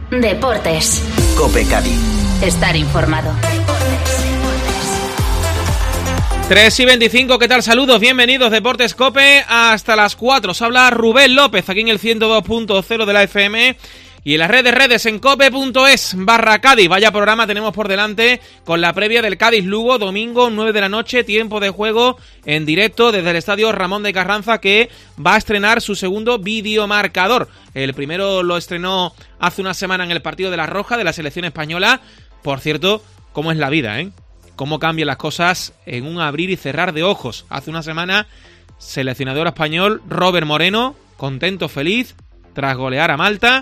Deportes. COPE Cádiz. Estar informado. 3:25, ¿qué tal? Saludos, bienvenidos, Deportes COPE, hasta las 4. Os habla Rubén López, aquí en el 102.0 de la FM y en las redes en cope.es/Cádiz. Vaya programa tenemos por delante con la previa del Cádiz-Lugo, domingo 9 de la noche, tiempo de juego en directo desde el estadio Ramón de Carranza, que va a estrenar su segundo videomarcador. El primero lo estrenó hace una semana en el partido de La Roja de la selección española. Por cierto, cómo es la vida, cómo cambian las cosas en un abrir y cerrar de ojos. Hace una semana, seleccionador español Robert Moreno, contento, feliz, tras golear a Malta,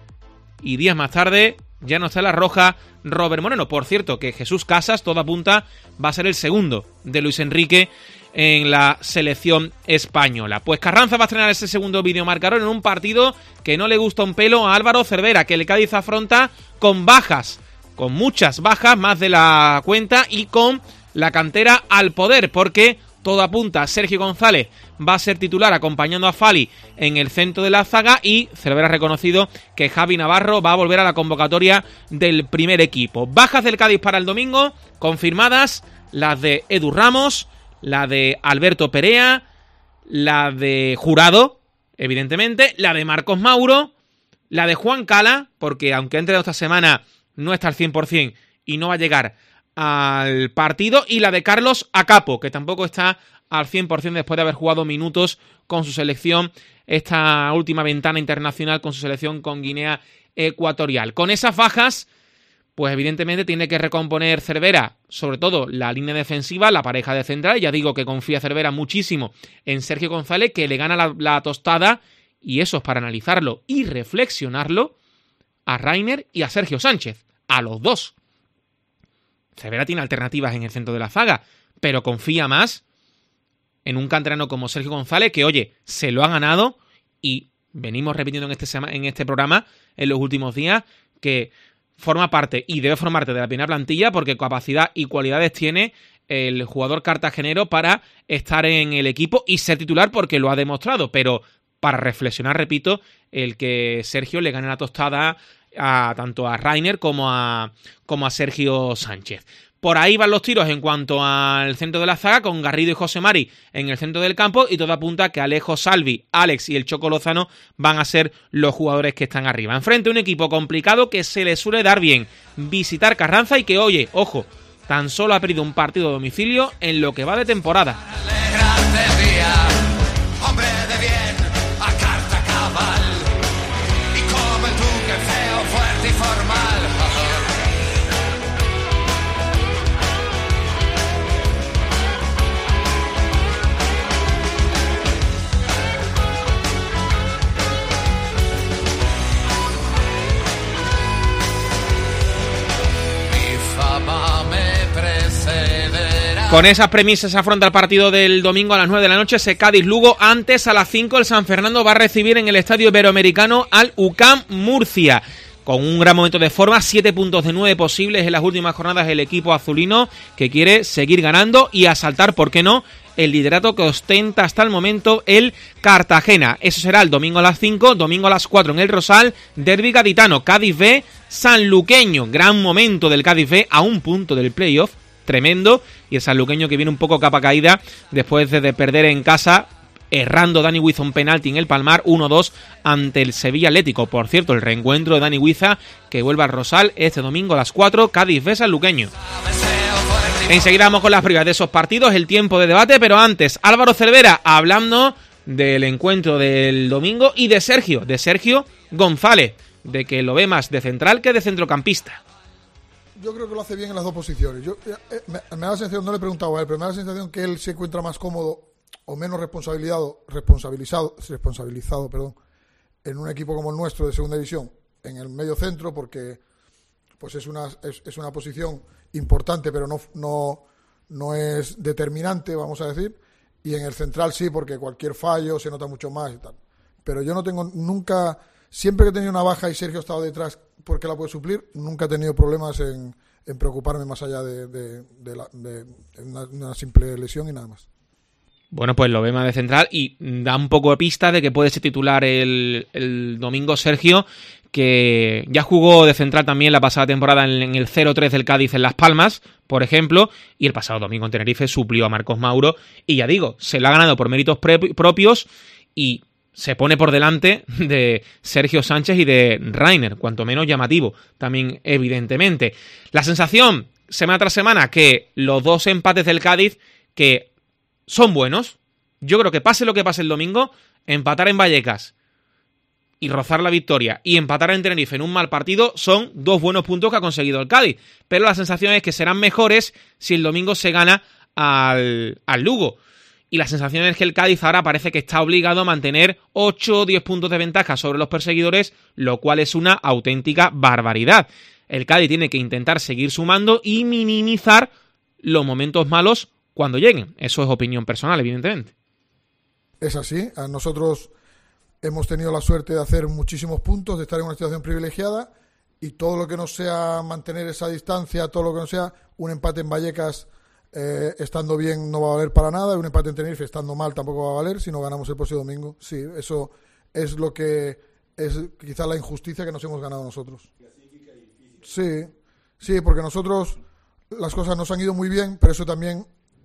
y días más tarde ya no está en La Roja Robert Moreno. Por cierto, que Jesús Casas, todo apunta, va a ser el segundo de Luis Enrique en la selección española. Pues Carranza va a estrenar ese segundo videomarcador en un partido que no le gusta un pelo a Álvaro Cervera, que el Cádiz afronta con bajas, con muchas bajas, más de la cuenta, y con la cantera al poder, porque todo apunta, Sergio González va a ser titular acompañando a Fali en el centro de la zaga, y Cervera ha reconocido que Javi Navarro va a volver a la convocatoria del primer equipo. Bajas del Cádiz para el domingo, confirmadas, las de Edu Ramos, la de Alberto Perea, la de Jurado, evidentemente, la de Marcos Mauro, la de Juan Cala, porque aunque ha entrenado esta semana no está al 100% y no va a llegar al partido, y la de Carlos Acapo, que tampoco está al 100% después de haber jugado minutos con su selección esta última ventana internacional con su selección con Guinea Ecuatorial. Con esas bajas, pues evidentemente tiene que recomponer Cervera, sobre todo la línea defensiva, la pareja de central. Ya digo que confía Cervera muchísimo en Sergio González, que le gana la tostada, y eso es para analizarlo y reflexionarlo, a Rainer y a Sergio Sánchez, a los dos. Cervera tiene alternativas en el centro de la zaga, pero confía más en un canterano como Sergio González, que, oye, se lo ha ganado, y venimos repitiendo en este programa en los últimos días que forma parte y debe formar parte de la primera plantilla, porque capacidad y cualidades tiene el jugador cartagenero para estar en el equipo y ser titular, porque lo ha demostrado. Pero para reflexionar, repito, el que Sergio le gane la tostada tanto a Rainer como a Sergio Sánchez. Por ahí van los tiros en cuanto al centro de la zaga, con Garrido y José Mari en el centro del campo, y todo apunta que Alejo Salvi, Alex y el Choco Lozano van a ser los jugadores que están arriba. Enfrente un equipo complicado que se le suele dar bien visitar Carranza, y que, oye, ojo, tan solo ha perdido un partido a domicilio en lo que va de temporada. Con esas premisas se afronta el partido del domingo a las 9 de la noche, ese Cádiz-Lugo. Antes, a las 5, el San Fernando va a recibir en el Estadio Iberoamericano al UCAM Murcia. Con un gran momento de forma, 7 puntos de 9 posibles en las últimas jornadas el equipo azulino, que quiere seguir ganando y asaltar, ¿por qué no?, el liderato que ostenta hasta el momento el Cartagena. Eso será el domingo a las 5, domingo a las 4 en el Rosal, derbi gaditano, Cádiz B, sanluqueño. Gran momento del Cádiz B, a un punto del playoff, tremendo, y el sanluqueño que viene un poco capa caída después de perder en casa, errando Dani Huiza un penalti en el Palmar, 1-2 ante el Sevilla Atlético. Por cierto, el reencuentro de Dani Huiza, que vuelve al Rosal este domingo a las 4, Cádiz B, sanluqueño. Enseguida vamos con las previas de esos partidos, el tiempo de debate, pero antes, Álvaro Cervera hablando del encuentro del domingo y de Sergio González, de que lo ve más de central que de centrocampista. Yo creo que lo hace bien en las dos posiciones. Me da la sensación, no le he preguntado a él, pero me da la sensación que él se encuentra más cómodo o menos responsabilizado, en un equipo como el nuestro de segunda división, en el medio centro, porque pues es una posición importante, pero no es determinante, vamos a decir, y en el central sí, porque cualquier fallo se nota mucho más y tal. Pero yo no tengo nunca, siempre que he tenido una baja y Sergio ha estado detrás porque la puede suplir, nunca he tenido problemas en preocuparme más allá de una simple lesión y nada más. Bueno, pues lo ve más de central y da un poco de pista de que puede ser titular el domingo Sergio, que ya jugó de central también la pasada temporada en el 0-3 del Cádiz en Las Palmas, por ejemplo, y el pasado domingo en Tenerife suplió a Marcos Mauro, y ya digo, se lo ha ganado por méritos propios y se pone por delante de Sergio Sánchez y de Reiner, cuanto menos llamativo, también evidentemente. La sensación, semana tras semana, que los dos empates del Cádiz, que son buenos, yo creo que pase lo que pase el domingo, empatar en Vallecas y rozar la victoria y empatar en Tenerife en un mal partido son dos buenos puntos que ha conseguido el Cádiz, pero la sensación es que serán mejores si el domingo se gana al Lugo, y la sensación es que el Cádiz ahora parece que está obligado a mantener 8 o 10 puntos de ventaja sobre los perseguidores, lo cual es una auténtica barbaridad. El Cádiz tiene que intentar seguir sumando y minimizar los momentos malos cuando lleguen. Eso es opinión personal, evidentemente. Es así, a nosotros hemos tenido la suerte de hacer muchísimos puntos, de estar en una situación privilegiada, y todo lo que no sea mantener esa distancia, todo lo que no sea un empate en Vallecas estando bien no va a valer para nada, y un empate en Tenerife estando mal tampoco va a valer si no ganamos el próximo domingo. Sí, eso es lo que es quizá la injusticia que nos hemos ganado nosotros. Sí, porque nosotros las cosas nos han ido muy bien, pero eso también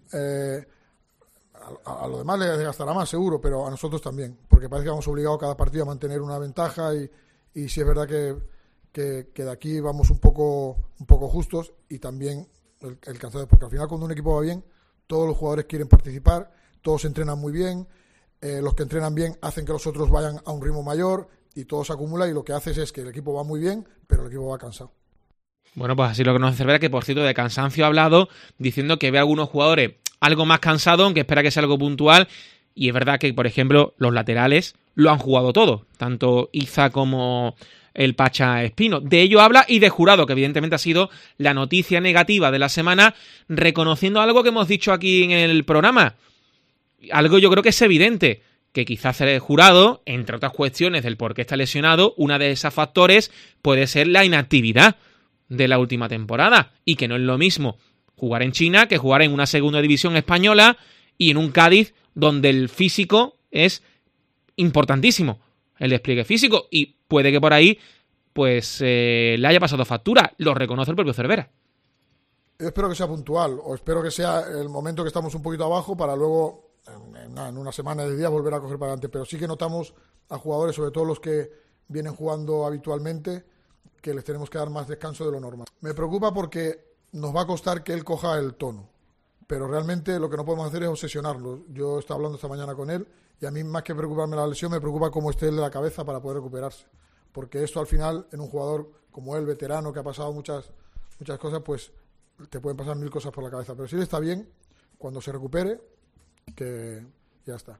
a lo demás le desgastará más seguro, pero a nosotros también, porque parece que vamos obligados cada partido a mantener una ventaja, y sí es verdad que de aquí vamos un poco justos, y también el cansancio, porque al final cuando un equipo va bien, todos los jugadores quieren participar, todos entrenan muy bien, los que entrenan bien hacen que los otros vayan a un ritmo mayor, y todo se acumula, y lo que haces es que el equipo va muy bien, pero el equipo va cansado. Bueno, pues así lo conoce Cervera, que por cierto de cansancio ha hablado, diciendo que ve a algunos jugadores algo más cansados, aunque espera que sea algo puntual, y es verdad que, por ejemplo, los laterales lo han jugado todo, tanto Iza como el Pacha Espino. De ello habla, y de Jurado, que evidentemente ha sido la noticia negativa de la semana, reconociendo algo que hemos dicho aquí en el programa. Algo yo creo que es evidente, que quizás el Jurado, entre otras cuestiones del por qué está lesionado, una de esos factores puede ser la inactividad de la última temporada, y que no es lo mismo jugar en China que jugar en una segunda división española y en un Cádiz donde el físico es importantísimo, el despliegue físico, y puede que por ahí pues le haya pasado factura, lo reconoce el propio Cervera. Yo espero que sea puntual, o espero que sea el momento que estamos un poquito abajo para luego en una semana de días volver a coger para adelante, pero sí que notamos a jugadores, sobre todo los que vienen jugando habitualmente, que les tenemos que dar más descanso de lo normal. Me preocupa porque nos va a costar que él coja el tono, pero realmente lo que no podemos hacer es obsesionarlo. Yo estaba hablando esta mañana con él, y a mí, más que preocuparme la lesión, me preocupa cómo esté él de la cabeza para poder recuperarse, porque esto al final, en un jugador como él, veterano, que ha pasado muchas cosas, pues te pueden pasar 1000 cosas por la cabeza, pero si él está bien, cuando se recupere, que ya está.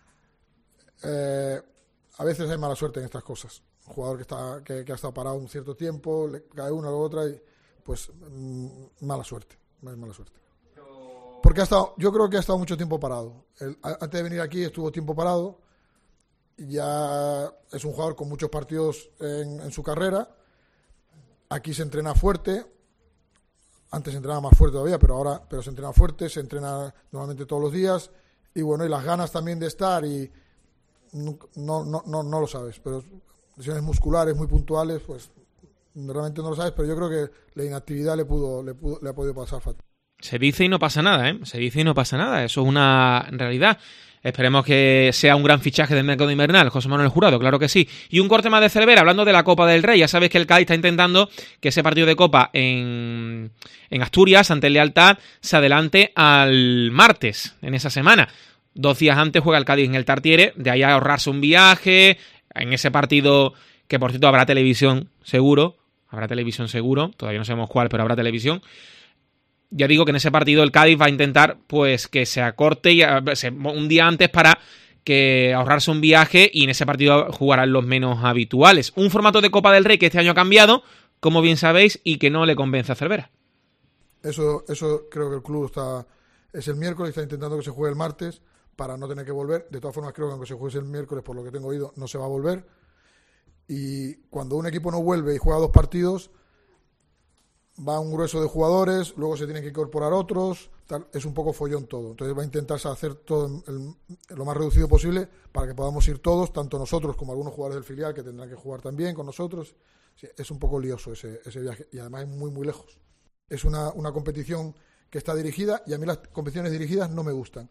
A veces hay mala suerte en estas cosas. Un jugador que ha estado parado un cierto tiempo, le cae una o la otra, y pues mala suerte. Porque yo creo que ha estado mucho tiempo parado. Antes de venir aquí estuvo tiempo parado. Ya es un jugador con muchos partidos en su carrera. Aquí se entrena fuerte. Antes se entrenaba más fuerte todavía, pero se entrena fuerte, se entrena normalmente todos los días. Y bueno, y las ganas también de estar, y no lo sabes, pero lesiones musculares muy puntuales, pues realmente no lo sabes, pero yo creo que la inactividad le ha podido pasar factura. Se dice y no pasa nada, ¿eh? Se dice y no pasa nada, eso es una realidad. Esperemos que sea un gran fichaje del mercado invernal, José Manuel Jurado, claro que sí. Y un corte más de Cervera, hablando de la Copa del Rey. Ya sabéis que el Cádiz está intentando que ese partido de Copa en Asturias, ante el Lealtad, se adelante al martes, en esa semana. 2 días antes juega el Cádiz en el Tartiere, de ahí a ahorrarse un viaje, en ese partido que por cierto habrá televisión seguro, todavía no sabemos cuál, pero habrá televisión. Ya digo que en ese partido el Cádiz va a intentar pues que se acorte un día antes para que ahorrarse un viaje, y en ese partido jugarán los menos habituales. Un formato de Copa del Rey que este año ha cambiado, como bien sabéis, y que no le convence a Cervera. Eso creo que el club es el miércoles, está intentando que se juegue el martes para no tener que volver. De todas formas, creo que aunque se juegue el miércoles, por lo que tengo oído, no se va a volver. Y cuando un equipo no vuelve y juega 2 partidos, va un grueso de jugadores, luego se tienen que incorporar otros, tal, es un poco follón todo. Entonces va a intentarse hacer todo lo más reducido posible para que podamos ir todos, tanto nosotros como algunos jugadores del filial que tendrán que jugar también con nosotros. Sí, es un poco lioso ese viaje y además es muy, muy lejos. Es una competición que está dirigida y a mí las competiciones dirigidas no me gustan.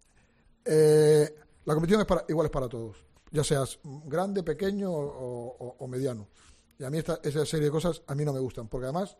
La competición igual es para todos, ya seas grande, pequeño o mediano. Y a mí esa serie de cosas a mí no me gustan, porque además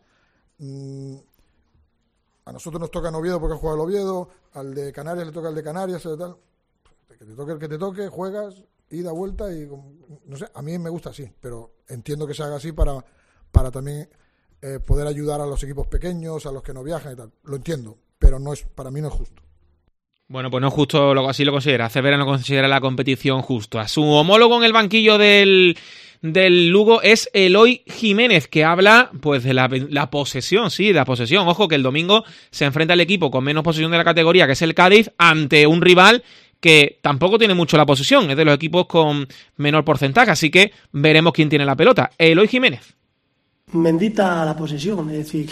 a nosotros nos toca en Oviedo porque ha jugado el Oviedo, al de Canarias le toca el de Canarias, tal. Que te toque el que te toque, juegas, ida, vuelta y no sé, a mí me gusta así, pero entiendo que se haga así para también poder ayudar a los equipos pequeños, a los que no viajan y tal. Lo entiendo, pero para mí no es justo. Bueno, pues no es justo, así lo considera. Cervera no considera la competición justa. Su homólogo en el banquillo del Lugo es Eloy Jiménez, que habla pues de la posesión, sí, de la posesión. Ojo que el domingo se enfrenta el equipo con menos posesión de la categoría, que es el Cádiz, ante un rival que tampoco tiene mucho la posesión, es de los equipos con menor porcentaje, así que veremos quién tiene la pelota. Eloy Jiménez. Bendita la posesión, es decir,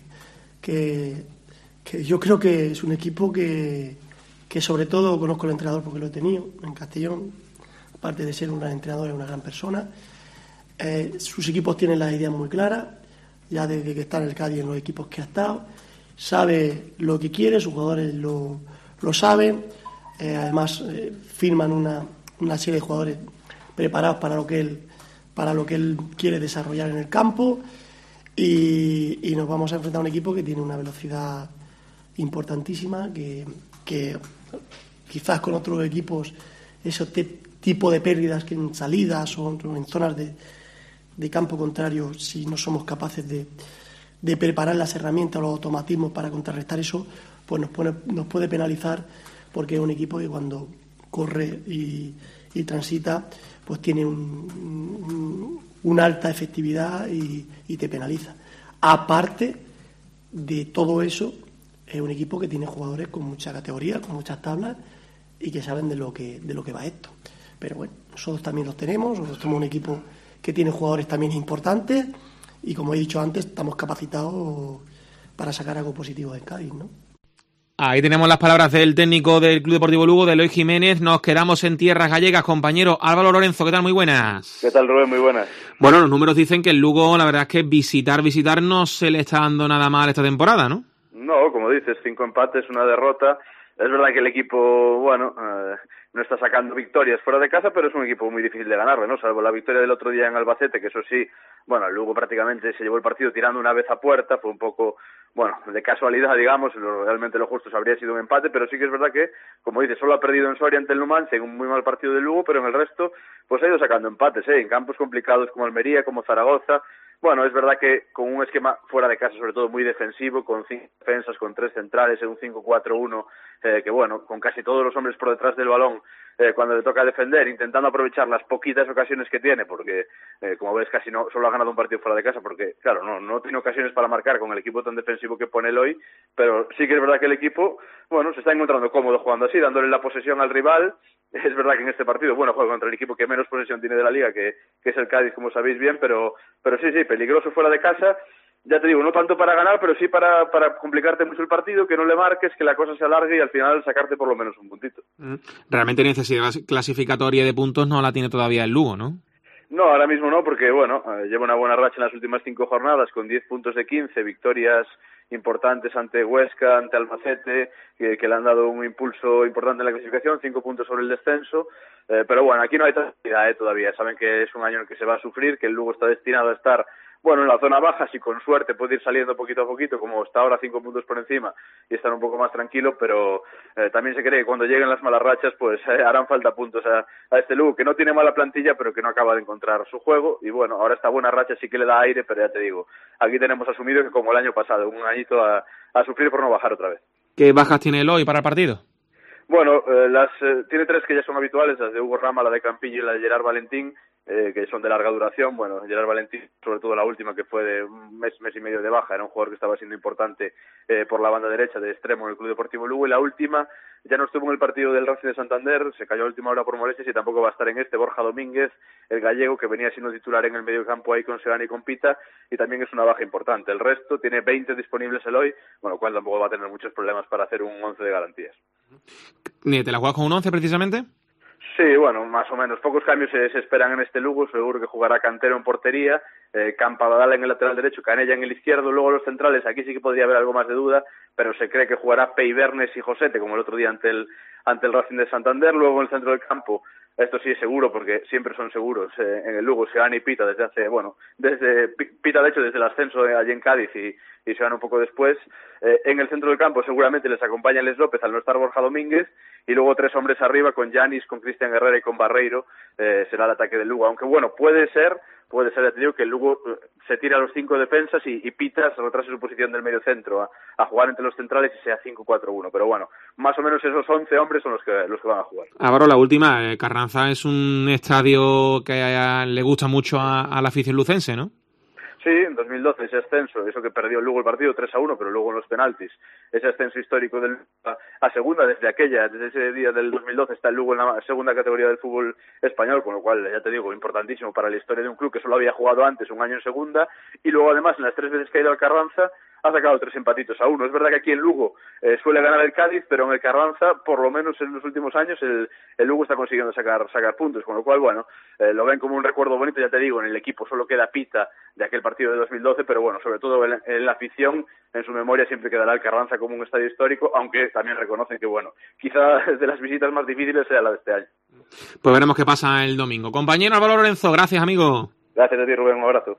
que yo creo que es un equipo que sobre todo conozco el entrenador porque lo he tenido en Castellón, aparte de ser un gran entrenador, es una gran persona. Sus equipos tienen las ideas muy claras, ya desde que está en el Cádiz en los equipos que ha estado, sabe lo que quiere, sus jugadores lo saben, además firman una serie de jugadores preparados para lo que él quiere desarrollar en el campo y nos vamos a enfrentar a un equipo que tiene una velocidad importantísima, que quizás con otros equipos ese tipo de pérdidas que en salidas o en zonas de campo contrario, si no somos capaces de preparar las herramientas o los automatismos para contrarrestar eso, pues nos puede penalizar, porque es un equipo que cuando corre y transita pues tiene una alta efectividad y te penaliza. Aparte de todo eso, es un equipo que tiene jugadores con mucha categoría, con muchas tablas y que saben de lo que va esto. Pero bueno, nosotros también los tenemos, nosotros somos un equipo que tiene jugadores también importantes y, como he dicho antes, estamos capacitados para sacar algo positivo del Cádiz, ¿no? Ahí tenemos las palabras del técnico del Club Deportivo Lugo, de Eloy Jiménez. Nos quedamos en tierras gallegas, compañero Álvaro Lorenzo. ¿Qué tal? Muy buenas. ¿Qué tal, Rubén? Muy buenas. Bueno, los números dicen que el Lugo, la verdad es que visitar no se le está dando nada mal esta temporada, ¿no? No, como dices, 5 empates, 1 derrota. Es verdad que el equipo, no está sacando victorias fuera de casa, pero es un equipo muy difícil de ganarle, ¿no? Salvo la victoria del otro día en Albacete, que eso sí, el Lugo prácticamente se llevó el partido tirando una vez a puerta, fue un poco, de casualidad, digamos, realmente lo justo habría sido un empate, pero sí que es verdad que, como dices, solo ha perdido en Soria ante el Numancia en un muy mal partido del Lugo, pero en el resto, pues ha ido sacando empates, en campos complicados como Almería, como Zaragoza. Es verdad que con un esquema fuera de casa, sobre todo muy defensivo, con 5 defensas, con 3 centrales, en un 5-4-1, con casi todos los hombres por detrás del balón, cuando le toca defender, intentando aprovechar las poquitas ocasiones que tiene, porque, como ves, casi no solo ha ganado un partido fuera de casa, porque, claro, no tiene ocasiones para marcar con el equipo tan defensivo que pone el hoy, pero sí que es verdad que el equipo, se está encontrando cómodo jugando así, dándole la posesión al rival. Es verdad que en este partido, juega contra el equipo que menos posesión tiene de la Liga, que es el Cádiz, como sabéis bien, pero sí, peligroso fuera de casa. Ya te digo, no tanto para ganar, pero sí para complicarte mucho el partido, que no le marques, que la cosa se alargue y al final sacarte por lo menos un puntito. Realmente necesidad clasificatoria de puntos no la tiene todavía el Lugo, ¿no? No, ahora mismo no, porque lleva una buena racha en las últimas 5 jornadas, con 10 puntos de 15, victorias importantes ante Huesca, ante Albacete, que le han dado un impulso importante en la clasificación, 5 puntos sobre el descenso, pero aquí no hay tranquilidad todavía, saben que es un año en el que se va a sufrir, que el Lugo está destinado a estar en la zona baja, si con suerte puede ir saliendo poquito a poquito, como está ahora 5 puntos por encima, y estar un poco más tranquilo, pero también se cree que cuando lleguen las malas rachas, pues harán falta puntos a este Lugo, que no tiene mala plantilla, pero que no acaba de encontrar su juego, y ahora esta buena racha sí que le da aire, pero ya te digo, aquí tenemos asumido que como el año pasado, un añito a sufrir por no bajar otra vez. ¿Qué bajas tiene el hoy para el partido? Tiene 3 que ya son habituales, las de Hugo Rama, la de Campillo y la de Gerard Valentín, que son de larga duración. Bueno, Gerard Valentín, sobre todo la última, que fue de un mes y medio de baja, era un jugador que estaba siendo importante por la banda derecha de extremo en el Club Deportivo Lugo, y la última ya no estuvo en el partido del Racing de Santander, se cayó a última hora por molestias y tampoco va a estar en este. Borja Domínguez, el gallego, que venía siendo titular en el medio campo ahí con Seoane y con Pita, y también es una baja importante. El resto tiene 20 disponibles el hoy, con lo cual tampoco va a tener muchos problemas para hacer un 11 de garantías. ¿Te la juegas con un 11 precisamente? Sí, bueno, más o menos. Pocos cambios se esperan en este Lugo. Seguro que jugará Cantero en portería, Campadala en el lateral derecho, Canella en el izquierdo. Luego los centrales, aquí sí que podría haber algo más de duda, pero se cree que jugará Peibernes y Josete, como el otro día ante el Racing de Santander. Luego en el centro del campo, esto sí es seguro, porque siempre son seguros en el Lugo, Seoane y Pita desde Pita de hecho desde el ascenso allí en Cádiz y Seoane un poco después. En el centro del campo seguramente les acompaña Les López al no estar Borja Domínguez, y luego 3 hombres arriba con Yanis, con Cristian Herrera y con Barreiro, será el ataque del Lugo. Aunque bueno, puede ser, ya te digo, que el Lugo se tire a los 5 defensas y Pita se retrase su posición del medio centro a jugar entre los centrales y sea 5-4-1. Pero bueno, más o menos esos 11 hombres son los que van a jugar. Álvaro, la última, Carranza es un estadio que le gusta mucho a la afición lucense, ¿no? Sí, en 2012 ese ascenso, eso que perdió luego el partido 3-1, pero luego en los penaltis, ese ascenso histórico a segunda desde ese día del 2012 está el Lugo en la segunda categoría del fútbol español, con lo cual, ya te digo, importantísimo para la historia de un club que solo había jugado antes un año en segunda, y luego además en las 3 veces que ha ido al Carranza ha sacado 3 empatitos a 1. Es verdad que aquí en Lugo suele ganar el Cádiz, pero en el Carranza, por lo menos en los últimos años, el Lugo está consiguiendo sacar puntos, con lo cual, bueno, lo ven como un recuerdo bonito. Ya te digo, en el equipo solo queda Pita de aquel partido de 2012, pero bueno, sobre todo en la afición, en su memoria siempre quedará el Carranza como un estadio histórico, aunque también reconocen que, bueno, quizá de las visitas más difíciles sea la de este año. Pues veremos qué pasa el domingo. Compañero Álvaro Lorenzo, gracias, amigo. Gracias a ti, Rubén, un abrazo.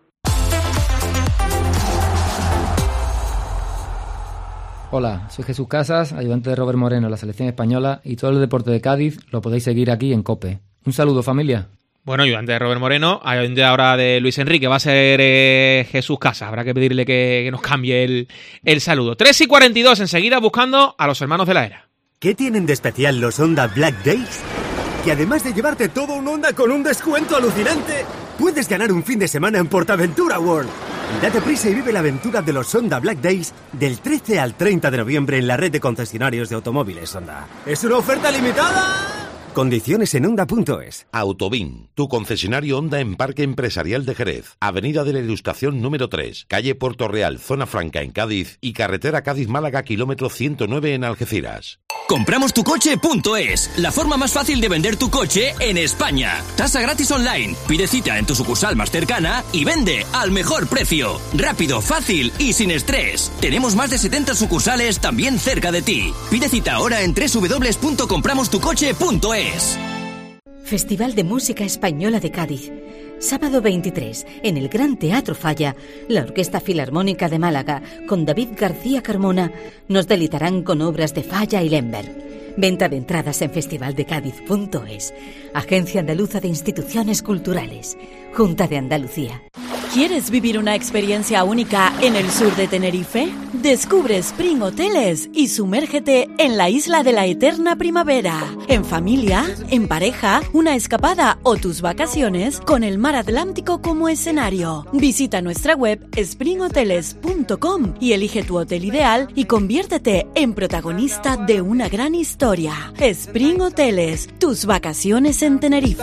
Hola, soy Jesús Casas, ayudante de Robert Moreno en la selección española, y todo el deporte de Cádiz lo podéis seguir aquí en COPE. Un saludo, familia. Bueno, ayudante de Robert Moreno, ayudante ahora de Luis Enrique, va a ser Jesús Casas. Habrá que pedirle que nos cambie el saludo. 3:42, enseguida buscando a los hermanos de la era. ¿Qué tienen de especial los Honda Black Days? Que además de llevarte todo un Honda con un descuento alucinante, puedes ganar un fin de semana en PortAventura World. Date prisa y vive la aventura de los Honda Black Days del 13 al 30 de noviembre en la red de concesionarios de automóviles Honda. ¡Es una oferta limitada! Condiciones en Honda.es. Autobin, tu concesionario Honda en Parque Empresarial de Jerez, Avenida de la Ilustración número 3, calle Puerto Real, Zona Franca en Cádiz y carretera Cádiz-Málaga, kilómetro 109 en Algeciras. Compramostucoche.es, la forma más fácil de vender tu coche en España. Tasa gratis online, pide cita en tu sucursal más cercana y vende al mejor precio. Rápido, fácil y sin estrés. Tenemos más de 70 sucursales también cerca de ti. Pide cita ahora en www.compramostucoche.es. Festival de Música Española de Cádiz. Sábado 23, en el Gran Teatro Falla, la Orquesta Filarmónica de Málaga, con David García Carmona, nos deleitarán con obras de Falla y Lember. Venta de entradas en festivaldecadiz.es. Agencia Andaluza de Instituciones Culturales. Junta de Andalucía. ¿Quieres vivir una experiencia única en el sur de Tenerife? Descubre Spring Hoteles y sumérgete en la isla de la eterna primavera. En familia, en pareja, una escapada o tus vacaciones con el mar Atlántico como escenario. Visita nuestra web springhoteles.com y elige tu hotel ideal y conviértete en protagonista de una gran historia. Spring Hoteles, tus vacaciones en Tenerife.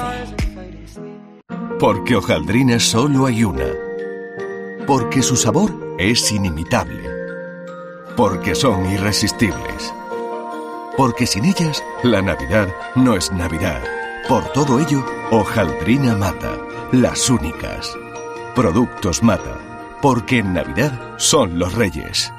Porque hojaldrina solo hay una. Porque su sabor es inimitable. Porque son irresistibles. Porque sin ellas, la Navidad no es Navidad. Por todo ello, hojaldrina Mata. Las únicas. Productos Mata. Porque en Navidad son los Reyes.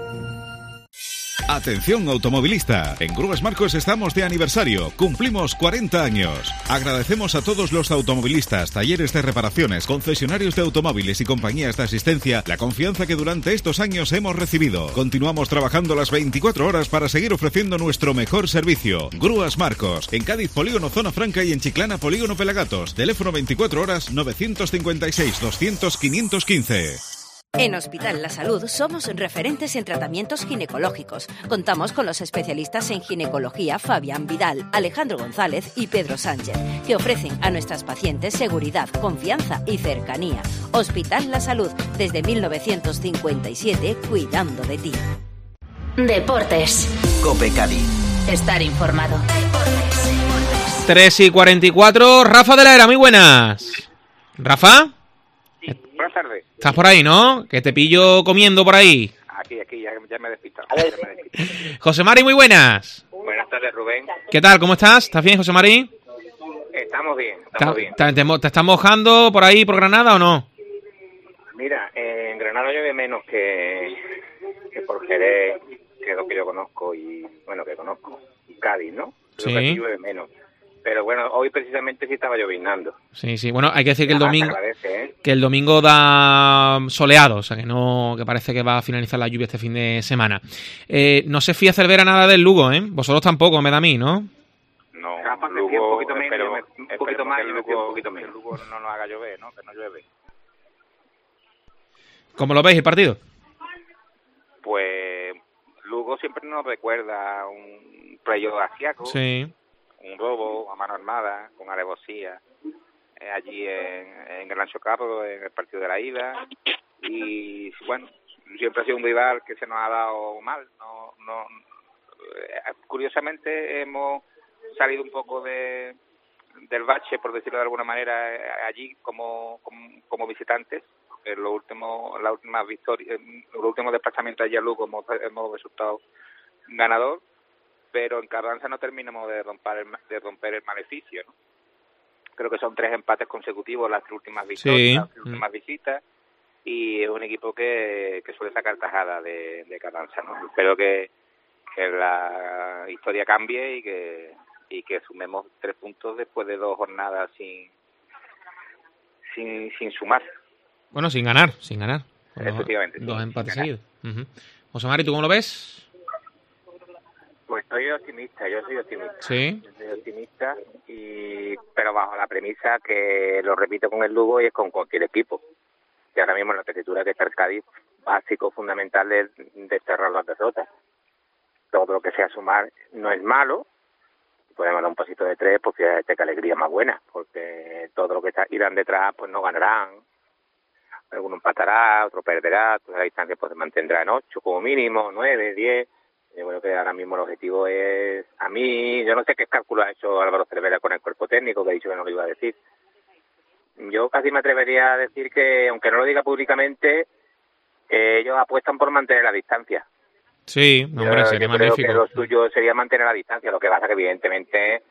Atención automovilista, en Grúas Marcos estamos de aniversario, cumplimos 40 años. Agradecemos a todos los automovilistas, talleres de reparaciones, concesionarios de automóviles y compañías de asistencia la confianza que durante estos años hemos recibido. Continuamos trabajando las 24 horas para seguir ofreciendo nuestro mejor servicio. Grúas Marcos, en Cádiz Polígono Zona Franca y en Chiclana Polígono Pelagatos. Teléfono 24 horas 956 200 515. En Hospital La Salud somos referentes en tratamientos ginecológicos. Contamos con los especialistas en ginecología Fabián Vidal, Alejandro González y Pedro Sánchez, que ofrecen a nuestras pacientes seguridad, confianza y cercanía. Hospital La Salud, desde 1957, cuidando de ti. Deportes. COPE Cádiz. Estar informado. 3:44, Rafa de la Era, muy buenas. ¿Rafa? Sí, buenas tardes. ¿Estás por ahí, no? Que te pillo comiendo por ahí. Aquí, ya me he despistado. José Mari, muy buenas. Buenas tardes, Rubén. ¿Qué tal? ¿Cómo estás? ¿Estás bien, José Mari? Estamos bien. ¿Te estás mojando por ahí, por Granada o no? Mira, en Granada llueve menos que por Jerez, que es lo que yo conozco, y Cádiz, ¿no? Creo que aquí llueve menos. Pero bueno, hoy precisamente sí estaba lloviznando. Sí. Bueno, hay que decir que que el domingo da soleado, o sea que parece que va a finalizar la lluvia este fin de semana. No se fía Cervera nada del Lugo, ¿eh? Vosotros tampoco, me da a mí, ¿no? No, Lugo, un poquito menos, un poquito más, un poquito menos. Que Lugo no nos haga llover, ¿no? Que no llueve. ¿Cómo lo veis el partido? Pues Lugo siempre nos recuerda un playoff asiaco. Sí. Un robo a mano armada, con alevosía, allí en Gran Chocarro, en el partido de la ida. Y bueno, siempre ha sido un rival que se nos ha dado mal. Curiosamente hemos salido un poco del bache, por decirlo de alguna manera, allí como visitantes. En los últimos desplazamientos allí a Lugo hemos resultado ganador. Pero en Carranza no terminamos de romper el maleficio, ¿no? Creo que son 3 empates consecutivos las 3 últimas victorias, las 3 últimas visitas, y es un equipo que suele sacar tajada de Carranza, ¿no? Espero que la historia cambie y que sumemos 3 puntos después de 2 jornadas sin sumar. Bueno, sin ganar. Efectivamente. 2 empates seguidos. José Mari, ¿tú cómo lo ves? Pues yo soy optimista. Sí. Yo soy optimista, pero bajo la premisa que lo repito con el Lugo y es con cualquier equipo. Y ahora mismo en la tesitura que está el Cádiz, básico, fundamental es desterrar las derrotas. Todo lo que sea sumar no es malo. Podemos dar un pasito de 3, pues fíjate qué alegría más buena, porque todo lo que irán detrás pues no ganarán. Alguno empatará, otro perderá, toda la distancia pues se mantendrá en 8 como mínimo, 9, 10. Yo creo que ahora mismo el objetivo es, yo no sé qué cálculo ha hecho Álvaro Cervera con el cuerpo técnico, que ha dicho que no lo iba a decir. Yo casi me atrevería a decir que, aunque no lo diga públicamente, ellos apuestan por mantener la distancia. Sí, hombre, sería magnífico. Creo que lo suyo sería mantener la distancia, lo que pasa que evidentemente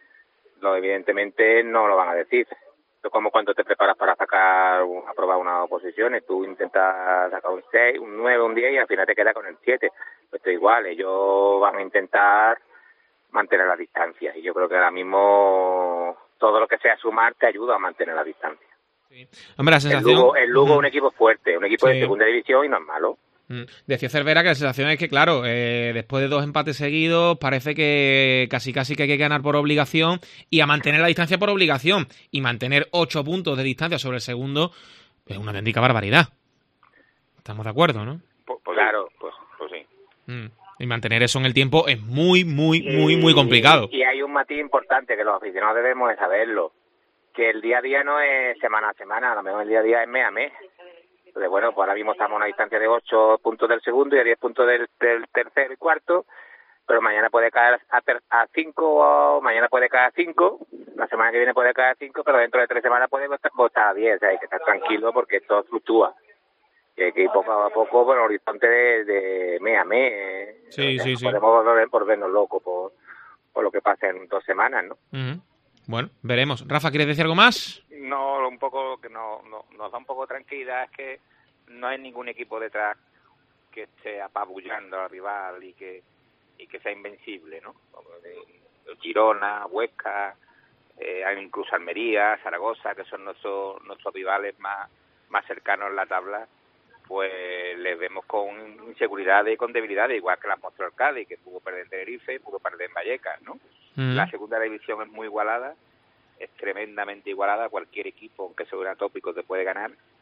no lo van a decir. Es como cuando te preparas para aprobar unas oposiciones, tú intentas sacar un 6, un 9, un 10 y al final te quedas con el 7. Pues esto igual, ellos van a intentar mantener la distancia y yo creo que ahora mismo todo lo que sea sumar te ayuda a mantener la distancia. Sí. Hombre, la sensación... El Lugo es un equipo fuerte, un equipo de segunda división y no es malo. Decía Cervera que la sensación es que, claro, después de 2 empates seguidos, parece que casi que hay que ganar por obligación y a mantener la distancia por obligación. Y mantener 8 puntos de distancia sobre el segundo es una auténtica barbaridad. Estamos de acuerdo, ¿no? Pues claro, pues sí. Y mantener eso en el tiempo es muy complicado. Y hay un matiz importante que los aficionados debemos de saberlo, que el día a día no es semana a semana, a lo mejor el día a día es mes a mes. Entonces, bueno, pues ahora mismo estamos a una distancia de 8 puntos del segundo y a 10 puntos del tercero y cuarto, pero mañana puede caer a 5, mañana puede caer a 5, la semana que viene puede caer a 5, pero dentro de 3 semanas puede estar a 10, o sea, hay que estar tranquilo porque todo fluctúa. Y hay que ir poco a poco por el horizonte de mes a mes. Sí. Podemos por vernos locos por lo que pasa en 2 semanas, ¿no? Bueno, veremos. Rafa, ¿quieres decir algo más? No, un poco que nos da un poco de tranquilidad es que no hay ningún equipo detrás que esté apabullando al rival y que sea invencible, ¿no? Girona, Huesca, incluso Almería, Zaragoza, que son nuestros rivales más cercanos en la tabla, pues les vemos con inseguridad y con debilidad, igual que las mostró el Cádiz, que pudo perder en Tenerife y pudo perder en Vallecas, ¿no? La segunda división es muy igualada, es tremendamente igualada, cualquier equipo, aunque sea un atópico, te puede ganar,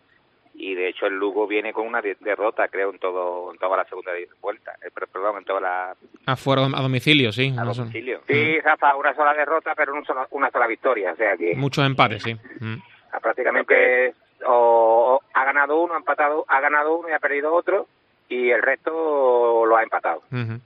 y de hecho el Lugo viene con una derrota, creo, en toda la segunda vuelta, en toda la... A domicilio, sí. A domicilio. Sí, Rafa, una sola derrota, pero una sola victoria, o sea que... Muchos empates, sí. Prácticamente o ha ganado uno, ha ganado uno y ha perdido otro, y el resto lo ha empatado.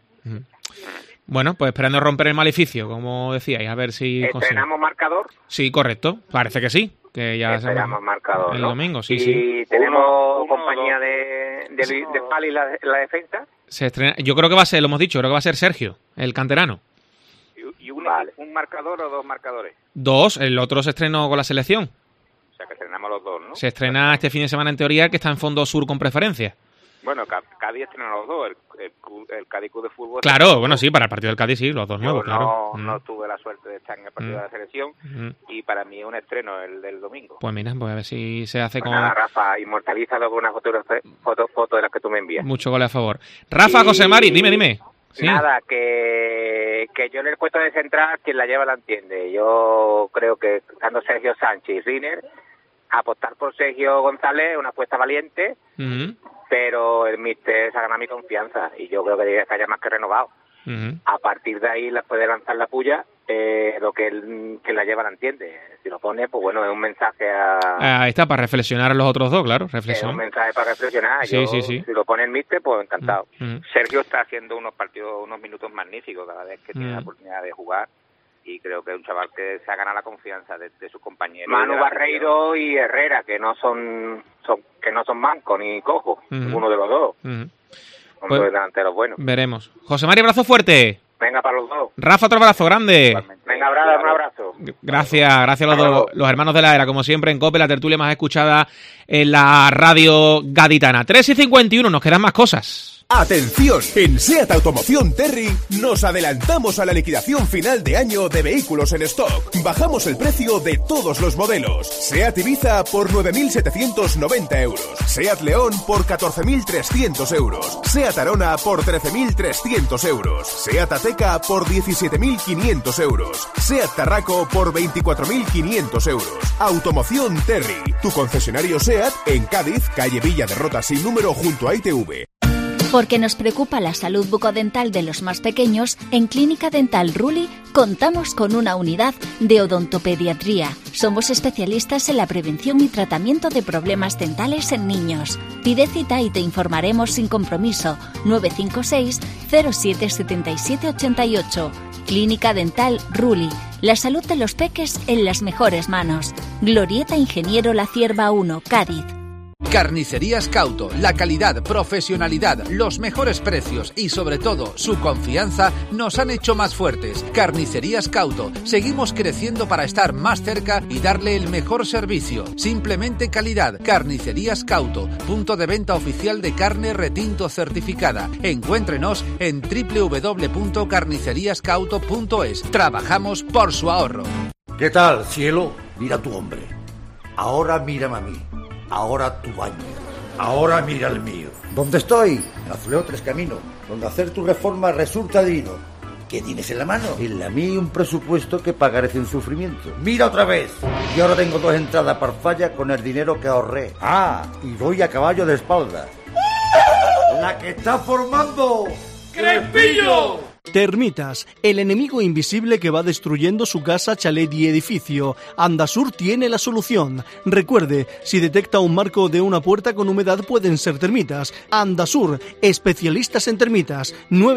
Bueno, pues esperando romper el maleficio, como decíais, a ver si... ¿Estrenamos marcador? Sí, correcto, parece que sí. Que ya esperamos marcador, el ¿no? domingo, sí, y sí. Tenemos compañía de Pali la defensa. Se estrena, yo creo que va a ser, lo hemos dicho, creo que va a ser Sergio, el canterano. ¿Y un marcador o dos marcadores? Dos, el otro se estrenó con la selección. O sea que estrenamos los dos, ¿no? Se estrena este fin de semana en teoría, que está en Fondo Sur con preferencia. Bueno, Cádiz estrena los dos, el Cádiz Club de Fútbol. Claro, bueno, sí, para el partido del Cádiz sí, los dos nuevos, claro. No tuve la suerte de estar en el partido de la selección y para mí es un estreno el del domingo. Pues mira, pues a ver si se hace con... Nada, Rafa, inmortalízalo con una foto de las que tú me envías. Mucho goles a favor. Rafa, José Mari, dime. ¿Sí? Nada, que yo en el puesto de central, quien la lleva la entiende. Yo creo que estando Sergio Sánchez y Riner, apostar por Sergio González es una apuesta valiente, pero el míster se ha ganado mi confianza y yo creo que debe estar ya más que renovado. A partir de ahí la puede lanzar la puya, lo que él que la lleva la entiende. Si lo pone, pues bueno, es un mensaje Ahí está, para reflexionar a los otros dos, claro. Es un mensaje para reflexionar. Sí. Si lo pone el míster, pues encantado. Sergio está haciendo unos minutos magníficos cada vez que tiene la oportunidad de jugar. Y creo que es un chaval que se ha ganado la confianza de sus compañeros. Manu Barreiro y Herrera, que no son mancos ni cojos, uno de los dos. Son dos delanteros buenos. Veremos. José Mari, abrazo fuerte. Venga para los dos. Rafa, otro abrazo grande. Venga, un abrazo. Gracias a los dos, los hermanos de la era, como siempre en COPE, la tertulia más escuchada en la radio gaditana. 3:51, nos quedan más cosas. ¡Atención! En SEAT Automoción Terry nos adelantamos a la liquidación final de año de vehículos en stock. Bajamos el precio de todos los modelos. SEAT Ibiza por 9.790 euros. SEAT León por 14.300 euros. SEAT Arona por 13.300 euros. SEAT Ateca por 17.500 euros. SEAT Tarraco por 24.500 euros. Automoción Terry, tu concesionario SEAT en Cádiz, calle Villa de Rota sin número junto a ITV. Porque nos preocupa la salud bucodental de los más pequeños, en Clínica Dental Ruli contamos con una unidad de odontopediatría. Somos especialistas en la prevención y tratamiento de problemas dentales en niños. Pide cita y te informaremos sin compromiso. 956 07 77 88. Clínica Dental Ruli. La salud de los peques en las mejores manos. Glorieta Ingeniero La Cierva 1, Cádiz. Carnicerías Cauto, la calidad, profesionalidad, los mejores precios y sobre todo su confianza nos han hecho más fuertes. Carnicerías Cauto, seguimos creciendo para estar más cerca y darle el mejor servicio. Simplemente calidad. Carnicerías Cauto, punto de venta oficial de carne retinto certificada. Encuéntrenos en www.carniceriascauto.es. Trabajamos por su ahorro. ¿Qué tal, cielo? Mira a tu hombre. Ahora mírame a mí. Ahora tu baño. Ahora mira el mío. ¿Dónde estoy? En Azuleo Tres Caminos, donde hacer tu reforma resulta divino. ¿Qué tienes en la mano? En la mía un presupuesto que pagaré sin sufrimiento. ¡Mira otra vez! Y ahora tengo 2 entradas para falla con el dinero que ahorré. ¡Ah! Y voy a caballo de espalda. ¡La que está formando! ¡Crespillo! Termitas, el enemigo invisible que va destruyendo su casa, chalet y edificio. Andasur tiene la solución. Recuerde, si detecta un marco de una puerta con humedad pueden ser termitas. Andasur, especialistas en termitas.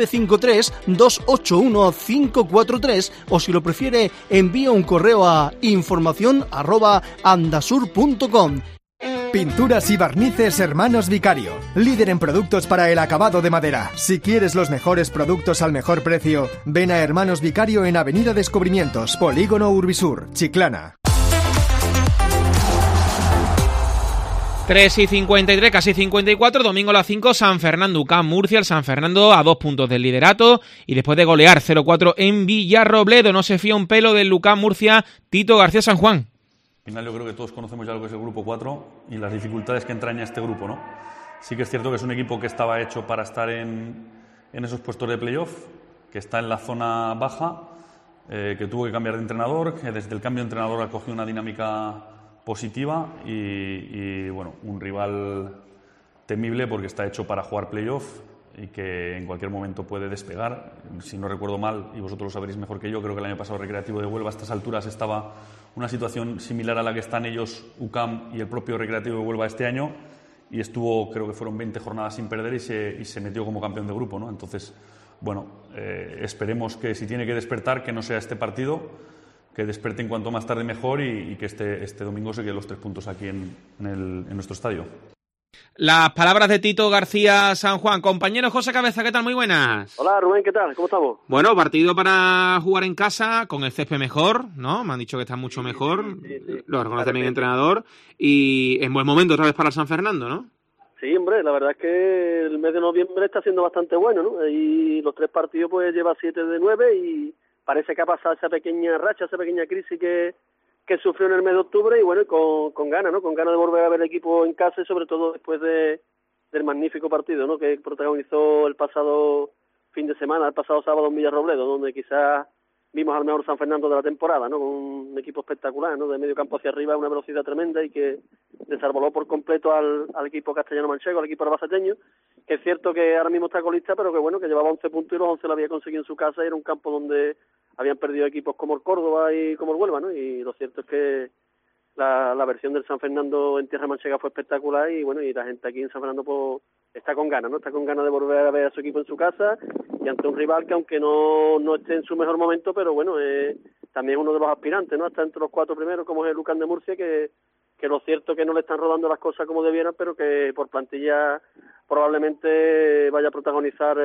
953-281-543 o si lo prefiere, envía un correo a informacion@andasur.com. Pinturas y barnices Hermanos Vicario, líder en productos para el acabado de madera. Si quieres los mejores productos al mejor precio, ven a Hermanos Vicario en Avenida Descubrimientos, Polígono Urbisur, Chiclana. 3:53, casi 54, domingo a las 5, San Fernando, UCAM Murcia, el San Fernando a 2 puntos del liderato y después de golear 0-4 en Villarrobledo. No se fía un pelo del UCAM Murcia, Tito García San Juan. Al final yo creo que todos conocemos ya lo que es el grupo 4 y las dificultades que entraña este grupo, ¿no? Sí que es cierto que es un equipo que estaba hecho para estar en esos puestos de playoff, que está en la zona baja, que tuvo que cambiar de entrenador, que desde el cambio de entrenador ha cogido una dinámica positiva y bueno, un rival temible porque está hecho para jugar playoff y que en cualquier momento puede despegar. Si no recuerdo mal, y vosotros lo sabréis mejor que yo, creo que el año pasado Recreativo de Huelva a estas alturas estaba una situación similar a la que están ellos, UCAM y el propio Recreativo de Huelva este año, y estuvo, creo que fueron 20 jornadas sin perder y se metió como campeón de grupo, ¿no? Entonces, bueno, esperemos que si tiene que despertar, que no sea este partido, que despierte en cuanto más tarde mejor y que este domingo se queden los 3 puntos aquí en nuestro estadio. Las palabras de Tito García San Juan. Compañero José Cabeza, ¿qué tal? Muy buenas. Hola Rubén, ¿qué tal? ¿Cómo estamos? Bueno, partido para jugar en casa, con el césped mejor, ¿no? Me han dicho que está mucho mejor, sí. Lo reconoce también el entrenador, y en buen momento otra vez para el San Fernando, ¿no? Sí, hombre, la verdad es que el mes de noviembre está siendo bastante bueno, ¿no? Y los 3 partidos pues lleva 7 de 9 y parece que ha pasado esa pequeña racha, esa pequeña crisis que sufrió en el mes de octubre y bueno, con ganas, ¿no? Con ganas de volver a ver el equipo en casa y sobre todo después del magnífico partido, ¿no? Que protagonizó el pasado fin de semana, el pasado sábado en Villarrobledo, donde quizás vimos al mejor San Fernando de la temporada, ¿no? Con un equipo espectacular, ¿no? De medio campo hacia arriba, una velocidad tremenda y que desarboló por completo al equipo castellano-manchego, al equipo albaceteño, que es cierto que ahora mismo está colista, pero que bueno, que llevaba 11 puntos y los 11 lo había conseguido en su casa y era un campo donde habían perdido equipos como el Córdoba y como el Huelva, ¿no? Y lo cierto es que la versión del San Fernando en tierra manchega fue espectacular y bueno, y la gente aquí en San Fernando pues está con ganas, ¿no? Está con ganas de volver a ver a su equipo en su casa y ante un rival que aunque no esté en su mejor momento, pero bueno, también es uno de los aspirantes, ¿no? Está entre los 4 primeros, como es el UCAM de Murcia, que lo cierto es que no le están rodando las cosas como debieran, pero que por plantilla probablemente vaya a protagonizar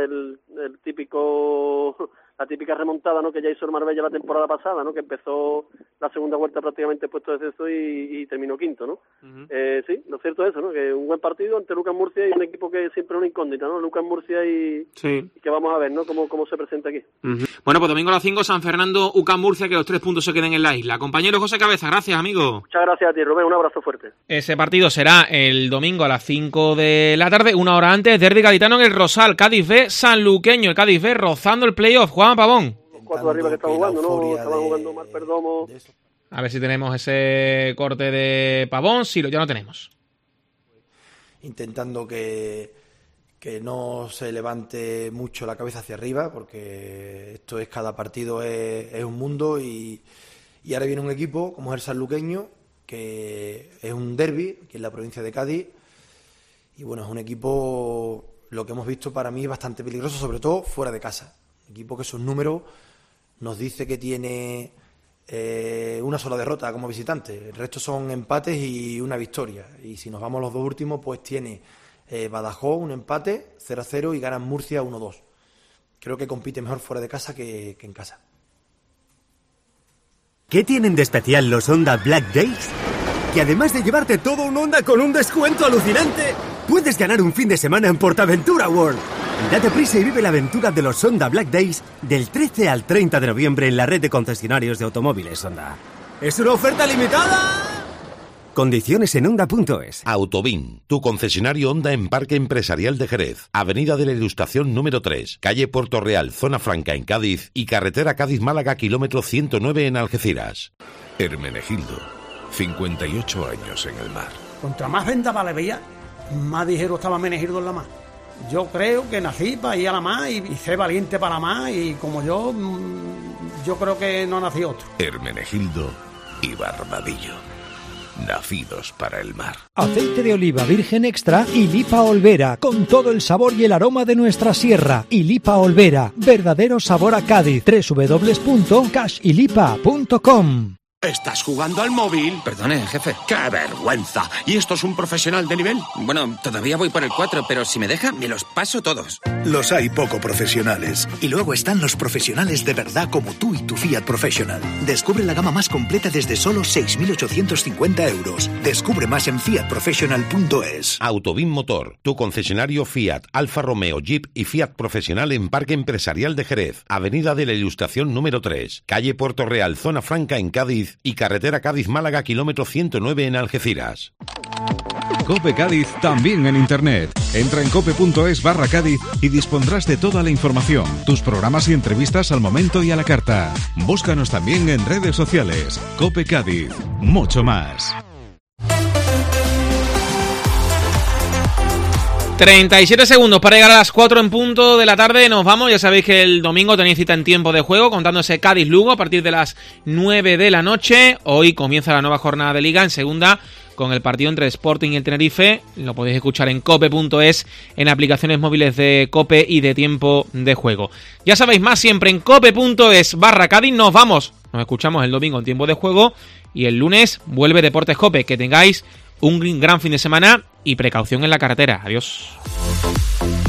la típica remontada, ¿no? Que ya hizo el Marbella la temporada pasada, ¿no? Que empezó la segunda vuelta prácticamente puesto de descenso y terminó quinto, ¿no? Uh-huh. Sí, lo cierto es eso, ¿no? Que un buen partido ante Lucas Murcia y un equipo que siempre es una incógnita, ¿no? Lucas Murcia y que vamos a ver, ¿no? Cómo se presenta aquí. Uh-huh. Bueno, pues domingo a las 5, San Fernando, UCAM Murcia, que los 3 puntos se queden en la isla. Compañero José Cabeza, gracias, amigo. Muchas gracias a ti, Rubén, un abrazo fuerte. Ese partido será el domingo a las 5 de la tarde, una hora antes, derbi gaditano en el Rosal, Cádiz B, Sanluqueño, el Cádiz B rozando el playoff. Juan Pavón. 4 arriba que estaba jugando, ¿no? Estaba jugando Mar Perdomo. A ver si tenemos ese corte de Pavón. Sí, ya lo tenemos. Intentando que no se levante mucho la cabeza hacia arriba, porque esto es, cada partido es un mundo y ahora viene un equipo como es el sanluqueño, que es un derbi, que es la provincia de Cádiz, y bueno, es un equipo, lo que hemos visto para mí, bastante peligroso, sobre todo fuera de casa. Un equipo que sus números nos dice que tiene una sola derrota como visitante, el resto son empates y una victoria, y si nos vamos a los 2 últimos, pues tiene Badajoz un empate 0-0 y ganan Murcia 1-2. Creo que compite mejor fuera de casa que en casa. ¿Qué tienen de especial los Honda Black Days? Que además de llevarte todo un Honda con un descuento alucinante, puedes ganar un fin de semana en PortAventura World. Date prisa y vive la aventura de los Honda Black Days del 13 al 30 de noviembre en la red de concesionarios de automóviles Honda. ¡Es una oferta limitada! Condiciones en Honda.es. Autobin, tu concesionario Honda en Parque Empresarial de Jerez, Avenida de la Ilustración número 3, calle Puerto Real, Zona Franca en Cádiz y carretera Cádiz-Málaga, kilómetro 109 en Algeciras. Hermenegildo, 58 años en el mar. Contra más vendaval le veía, más ligero estaba Hermenegildo en la mar. Yo creo que nací para ir a la mar y ser valiente para la mar, y como yo creo que no nací otro. Hermenegildo y Barbadillo, nacidos para el mar. Aceite de oliva virgen extra y Lipa Olvera, con todo el sabor y el aroma de nuestra sierra. Y Lipa Olvera, verdadero sabor a Cádiz. www.cashilipa.com. ¿Estás jugando al móvil? Perdone, jefe. ¡Qué vergüenza! ¿Y esto es un profesional de nivel? Bueno, todavía voy por el 4, pero si me deja, me los paso todos. Los hay poco profesionales. Y luego están los profesionales de verdad como tú y tu Fiat Professional. Descubre la gama más completa desde solo 6.850 euros. Descubre más en fiatprofessional.es. Autobin Motor, tu concesionario Fiat, Alfa Romeo, Jeep y Fiat Profesional en Parque Empresarial de Jerez, Avenida de la Ilustración número 3, calle Puerto Real, Zona Franca en Cádiz y carretera Cádiz-Málaga, kilómetro 109 en Algeciras. COPE Cádiz también en internet. Entra en cope.es/Cádiz y dispondrás de toda la información, tus programas y entrevistas al momento y a la carta. Búscanos también en redes sociales. COPE Cádiz, mucho más. 37 segundos para llegar a las 4 en punto de la tarde. Nos vamos. Ya sabéis que el domingo tenéis cita en Tiempo de Juego, contando ese Cádiz-Lugo a partir de las 9 de la noche. Hoy comienza la nueva jornada de Liga en segunda, con el partido entre Sporting y el Tenerife. Lo podéis escuchar en cope.es, en aplicaciones móviles de Cope y de Tiempo de Juego. Ya sabéis, más siempre en cope.es/Cádiz. Nos vamos. Nos escuchamos el domingo en Tiempo de Juego y el lunes vuelve Deportes Cope. Que tengáis un gran fin de semana y precaución en la carretera. Adiós.